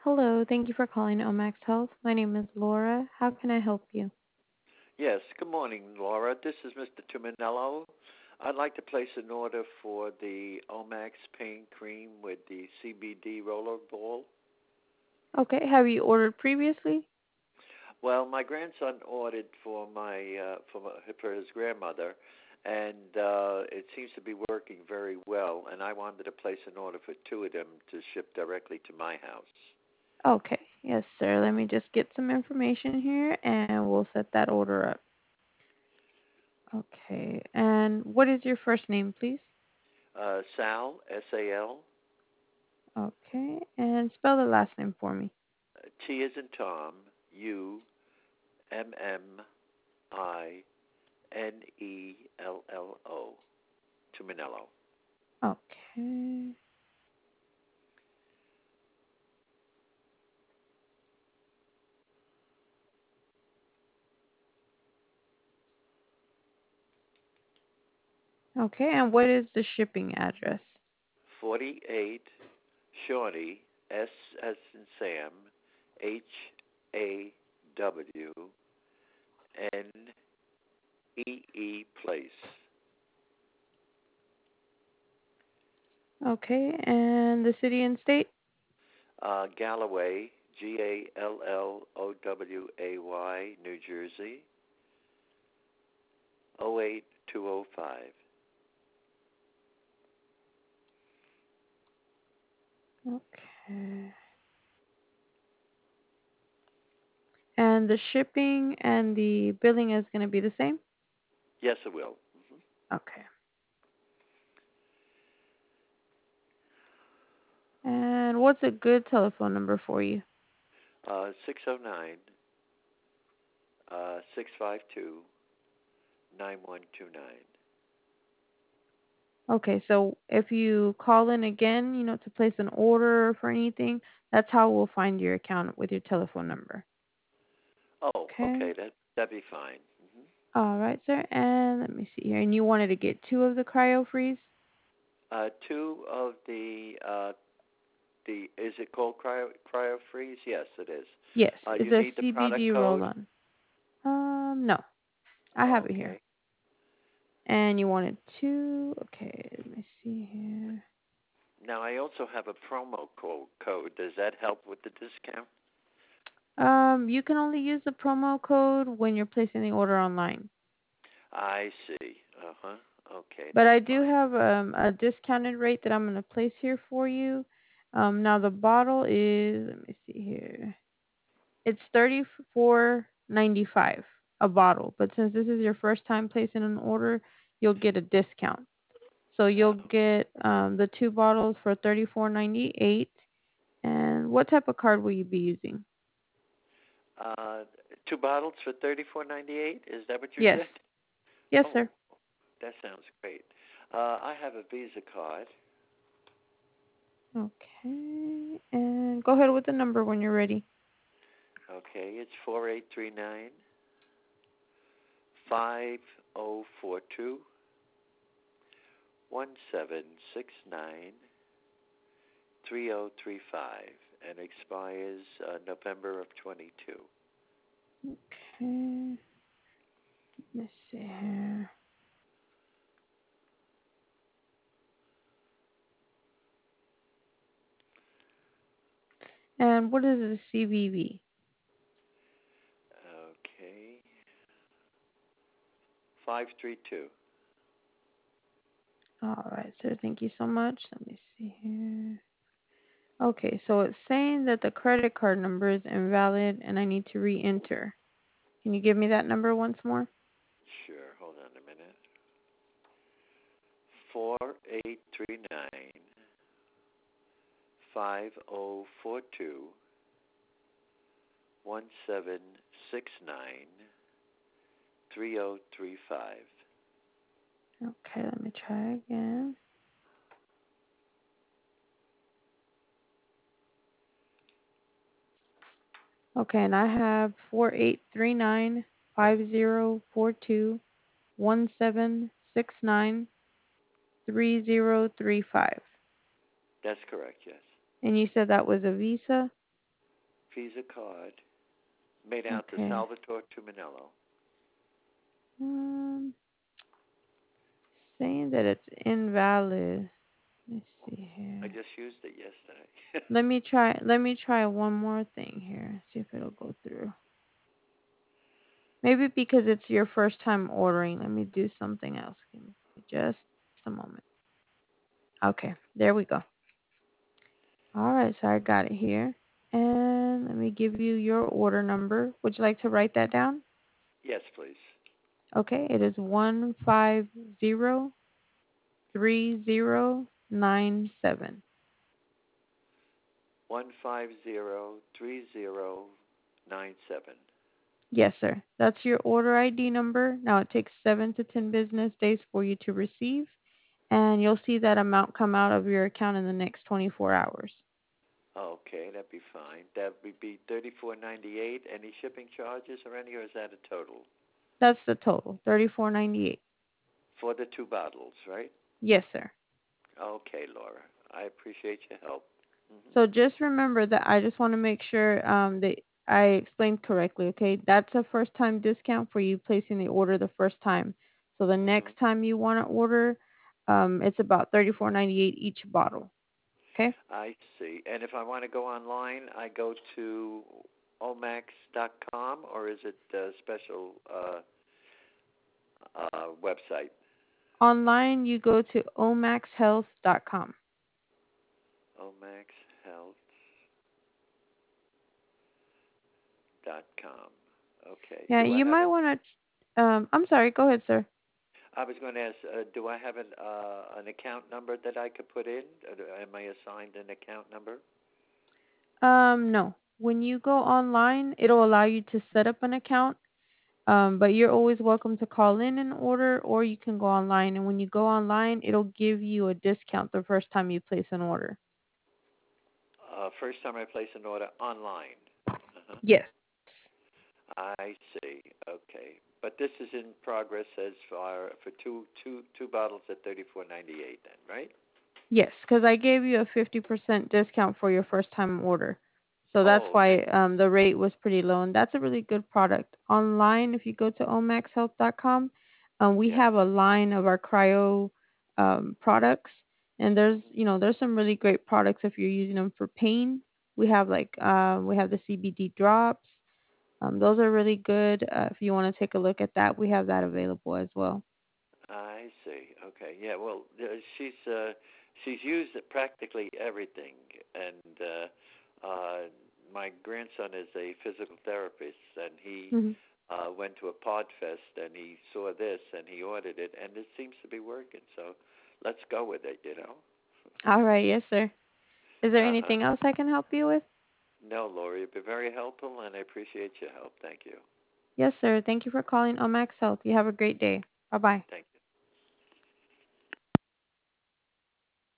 Hello, thank you for calling Omax Health. My name is Laura. How can I help you? Yes, good morning, Laura. This is Mr. Tuminello. I'd like to place an order for the Omax pain cream with the CBD roller ball. Okay, have you ordered previously? Well, my grandson ordered for his grandmother, and it seems to be working very well. And I wanted to place an order for two of them to ship directly to my house. Okay, yes, sir. Let me just get some information here and we'll set that order up. Okay, and what is your first name, please? Sal, S-A-L, Okay, and spell the last name for me. T as in Tom, Ummillo, Tuminello. Okay. Okay, and what is the shipping address? 48 Shawnee, S as in Sam, Hawennee Place. Okay, and the city and state? Galloway, Galloway, New Jersey, 08205. Okay. And the shipping and the billing is going to be the same? Yes, it will. Okay. And what's a good telephone number for you? 609 652 9129. Okay, so if you call in again, to place an order for anything, that's how we'll find your account with your telephone number. Oh, Okay. okay, that'd be fine. All right, sir. And let me see here. And you wanted to get two of the cryo freeze? Two of the is it called cryo freeze? Yes, it is. Yes, it's You a need the product CBD code. roll-on. No, I have Oh, it here. okay. And you wanted two. Okay, let me see here. Now I also have a promo code. Does that help with the discount? You can only use the promo code when you're placing the order online. I see. Uh huh. Okay, But that's I do fine. have a discounted rate that I'm going to place here for you. Now the bottle is, let me see here. It's 34.95 a bottle, but since this is your first time placing an order, you'll get a discount. So you'll get the two bottles for 34.98. And what type of card will you be using? Uh, two bottles for $34.98. Is that what you Yes. said? Yes, Oh, sir. that sounds great. I have a Visa card. Okay. And go ahead with the number when you're ready. Okay, it's 4839 5042 1769 3035 and expires November of 22. Okay. Let's see here. And what is the CVV? Okay. 532. All right, sir. Thank you so much. Let me see here. Okay, so it's saying that the credit card number is invalid and I need to re-enter. Can you give me that number once more? Sure. Hold on a minute. 4839 5042 1769 3035. Okay, let me try again. Okay, and I have 4839 5042 1769 3035. That's correct, yes. And you said that was a Visa? Visa card made out to Okay. Salvatore Tuminello. Um, saying that it's invalid. Let me see I here. just used it yesterday. Let me try one more thing here. See if it'll go through. Maybe because it's your first time ordering. Let me do something else. Give me just a moment. Okay, there we go. All right, so I got it here. And let me give you your order number. Would you like to write that down? Yes, please. Okay, it is 1503097. 1503097. Yes, sir. That's your order ID number. Now it takes 7 to 10 business days for you to receive, and you'll see that amount come out of your account in the next 24 hours. Okay, that'd be fine. That would be 34.98. Any shipping charges or any, or is that a total That's the total, 34.98. for the two bottles, right? Yes, sir. Okay, Laura. I appreciate your help. So just remember that I just want to make sure that I explained correctly, okay? That's a first time discount for you placing the order the first time. So the Hmm. next time you want to order, it's about 34.98 each bottle, okay? I see. And if I want to go online, I go to omax.com, or is it a special website? Online, you go to omaxhealth.com. omaxhealth.com. Okay. Yeah, Do I you have might an? want to. I'm sorry. Go ahead, sir. I was going to ask. Do I have an account number that I could put in? Am I assigned an account number? No. When you go online, it'll allow you to set up an account. But you're always welcome to call in and order, or you can go online. And when you go online, it'll give you a discount the first time you place an order. First time I place an order online. Uh-huh. Yes. I see. Okay, but this is in progress as far for two bottles at 34.98. Then, right? Yes, because I gave you a 50% discount for your first time order. So that's Oh, why thank. the rate was pretty low. And that's a really good product. Online, if you go to omaxhealth.com, we Yes. have a line of our cryo products. And there's some really great products if you're using them for pain. We have the CBD drops. Those are really good. If you want to take a look at that, we have that available as well. I see. Okay. Yeah. Well, she's used practically everything, and my grandson is a physical therapist, and he Hmm. went to a pod fest, and he saw this, and he ordered it, and it seems to be working. So let's go with it. All right, yes, sir. Is there Uh huh. anything else I can help you with? No, Lori, you've been very helpful, and I appreciate your help. Thank you. Yes, sir. Thank you for calling Omax Health. You have a great day. Bye bye. Thank you.